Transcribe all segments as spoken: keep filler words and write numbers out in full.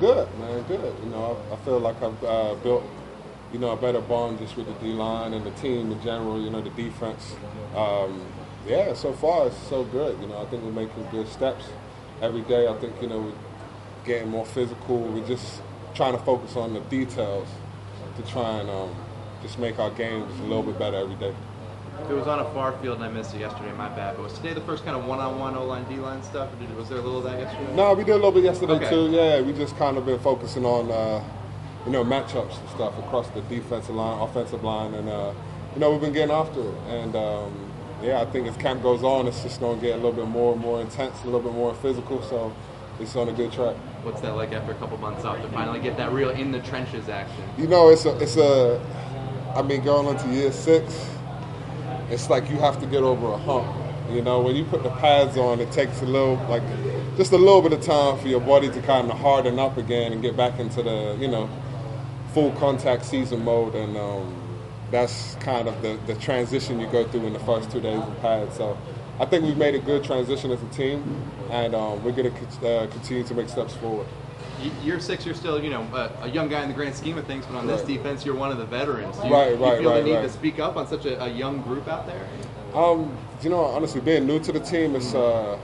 Good, man, good. You know, I, I feel like I've uh, built, you know, a better bond just with the D-line and the team in general, you know, the defense. Um, yeah, so far it's so good. You know, I think we're making good steps every day. I think, you know, we're getting more physical. We're just trying to focus on the details to try and um, just make our game just a little bit better every day. It was on a far field and I missed it yesterday, my bad. But was today the first kind of one-on-one O-line, D-line stuff? Or did, was there a little of that yesterday? No, we did a little bit yesterday okay. too. Yeah, we just kind of been focusing on, uh, you know, matchups and stuff across the defensive line, offensive line, and uh, you know, we've been getting after it. And um, yeah, I think as camp goes on, it's just going to get a little bit more and more intense, a little bit more physical. So it's on a good track. What's that like after a couple months off to finally get that real in the trenches action? You know, it's a, it's a, I mean, going on to year six. It's like you have to get over a hump. You know, when you put the pads on, it takes a little, like, just a little bit of time for your body to kind of harden up again and get back into the, you know, full contact season mode. And um, that's kind of the, the transition you go through in the first two days of pads. So I think we've made a good transition as a team, and um, we're going to uh, continue to make steps forward. Year six, you're still, you know, a, a young guy in the grand scheme of things, but on this right. defense, you're one of the veterans. Do you, right, right, do you feel right, the need right. to speak up on such a, a young group out there? Um, you know, honestly, being new to the team, it's, uh,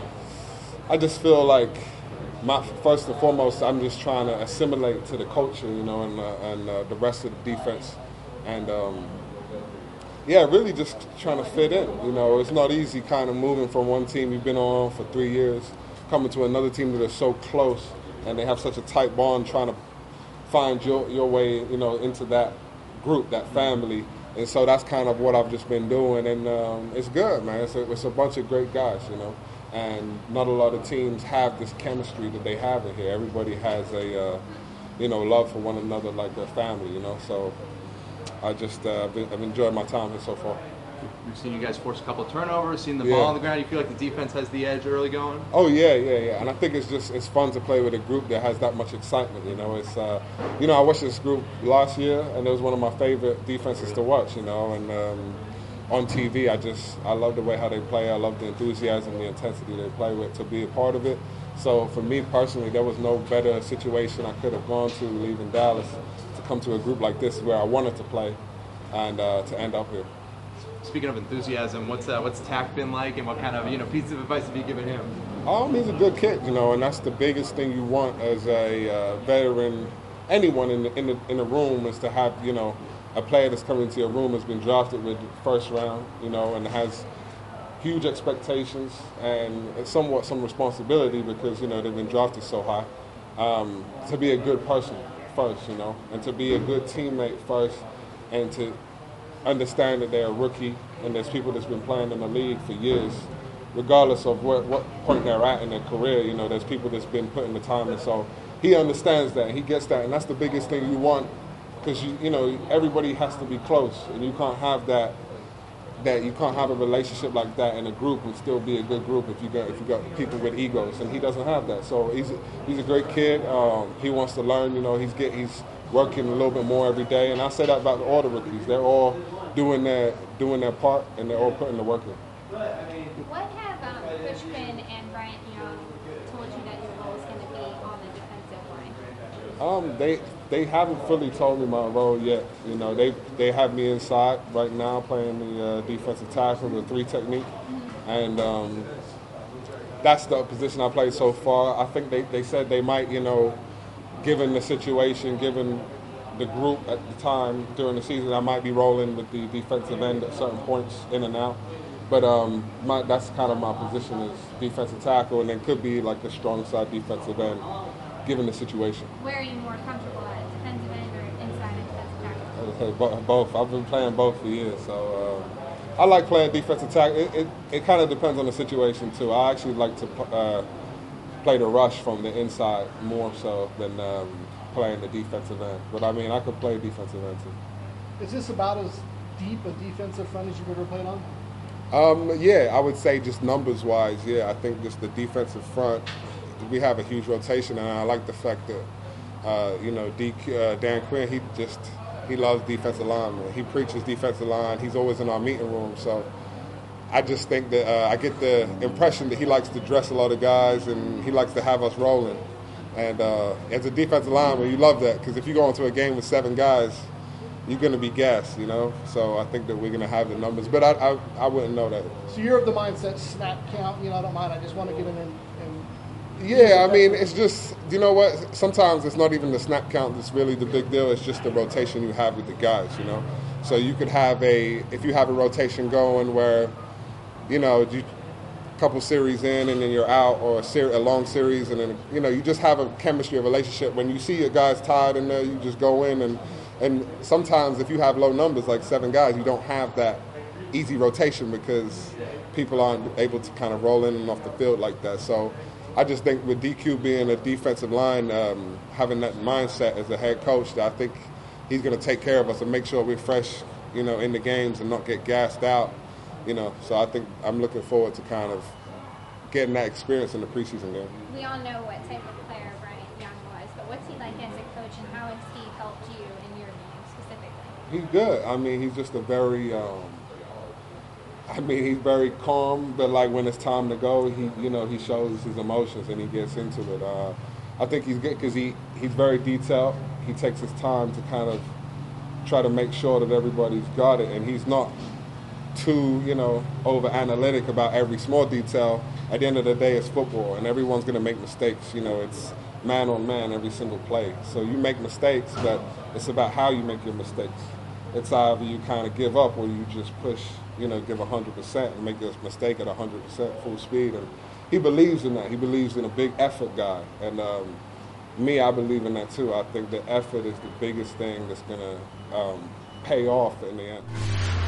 I just feel like, my first and foremost, I'm just trying to assimilate to the culture, you know, and, uh, and uh, the rest of the defense. And, um, yeah, really just trying to fit in. You know, it's not easy kind of moving from one team you've been on for three years, coming to another team that is so close, and they have such a tight bond, trying to find your, your way, you know, into that group, that family. And so that's kind of what I've just been doing, and um, it's good, man. It's a, it's a bunch of great guys, you know, and not a lot of teams have this chemistry that they have in here. Everybody has a, uh, you know, love for one another like their family, you know. So I just uh, been, I've enjoyed my time here so far. We've seen you guys force a couple of turnovers, seen the yeah. ball on the ground. You feel like the defense has the edge early going? Oh, yeah, yeah, yeah. And I think it's just it's fun to play with a group that has that much excitement, you know. It's, uh, you know, I watched this group last year, and it was one of my favorite defenses to watch, you know. And um, on T V, I just, I love the way how they play. I love the enthusiasm, the intensity they play with, to be a part of it. So for me personally, there was no better situation I could have gone to leaving Dallas to come to a group like this where I wanted to play and uh, to end up here. Speaking of enthusiasm, what's uh, what's Tack been like, and what kind of you know piece of advice have you given him? Um, he's a good kid, you know, and that's the biggest thing you want as a uh, veteran. Anyone in the, in the in the room is to have you know a player that's coming into your room has been drafted with first round, you know, and has huge expectations and somewhat some responsibility because you know they've been drafted so high. Um, to be a good person first, you know, and to be a good teammate first, and to understand that they're a rookie and there's people that's been playing in the league for years, regardless of what, what point they're at in their career. You know, there's people that's been putting the time in. So he understands that, he gets that, and that's the biggest thing you want, because you you know everybody has to be close, and you can't have that. That you can't have a relationship like that in a group and still be a good group if you got if you got people with egos, and he doesn't have that. So he's a, he's a great kid. Um, he wants to learn. You know, he's get he's working a little bit more every day, and I say that about all the rookies. They're all doing their doing their part, and they're all putting the work in. What have um, Coach Quinn and Bryant Young told you that your role is going to be on the defensive line? Um, they they haven't fully told me my role yet. You know, they they have me inside right now playing the uh, defensive tackle, the three technique, and um, that's the position I played so far. I think they, they said they might, you know, given the situation, given the group at the time during the season, I might be rolling with the defensive end at certain points in and out. But um, my, that's kind of my position is defensive tackle, and then could be like the strong side defensive end, given the situation. Where are you more comfortable at, defensive end or inside defensive tackle? Okay, bo- both. I've been playing both for years, so uh, I like playing defensive tackle. It, it, it kind of depends on the situation too. I actually like to uh, play the rush from the inside more so than um, playing the defensive end. But I mean, I could play defensive end too. Is this about as deep a defensive front as you've ever played on? Um, yeah, I would say just numbers-wise, yeah. I think just the defensive front, we have a huge rotation, and I like the fact that, uh, you know, D, uh, Dan Quinn, he just, he loves defensive linemen. He preaches defensive line. He's always in our meeting room, so I just think that uh, I get the impression that he likes to dress a lot of guys, and he likes to have us rolling. And uh, as a defensive lineman, you love that because if you go into a game with seven guys, you're going to be gassed, you know. So I think that we're going to have the numbers, but I, I I wouldn't know that. So you're of the mindset snap count. You know, I don't mind. I just want to get in and. and Yeah, I mean, it's just, you know what, sometimes it's not even the snap count that's really the big deal. It's just the rotation you have with the guys, you know. So you could have a, if you have a rotation going where, you know, you, a couple series in and then you're out, or a, ser- a long series, and then, you know, you just have a chemistry, a relationship. When you see your guys tied in there, you just go in, and, and sometimes if you have low numbers, like seven guys, you don't have that easy rotation because people aren't able to kind of roll in and off the field like that. So I just think with D Q being a defensive line, um, having that mindset as a head coach, that I think he's going to take care of us and make sure we're fresh, you know, in the games and not get gassed out, you know. So I think I'm looking forward to kind of getting that experience in the preseason game. We all know what type of player Bryant Young was, but what's he like as a coach, and how has he helped you in your game specifically? He's good. I mean, he's just a very, um, I mean, he's very calm, but like when it's time to go, he, you know, he shows his emotions and he gets into it. Uh, I think he's good because he, he's very detailed. He takes his time to kind of try to make sure that everybody's got it, and he's not too, you know, over analytic about every small detail. At the end of the day, it's football, and everyone's going to make mistakes. You know, it's man on man every single play. So you make mistakes, but it's about how you make your mistakes. It's either you kind of give up or you just push, you know, give one hundred percent and make a mistake at one hundred percent full speed. And he believes in that. He believes in a big effort guy. And um, me, I believe in that too. I think the effort is the biggest thing that's going to um, pay off in the end.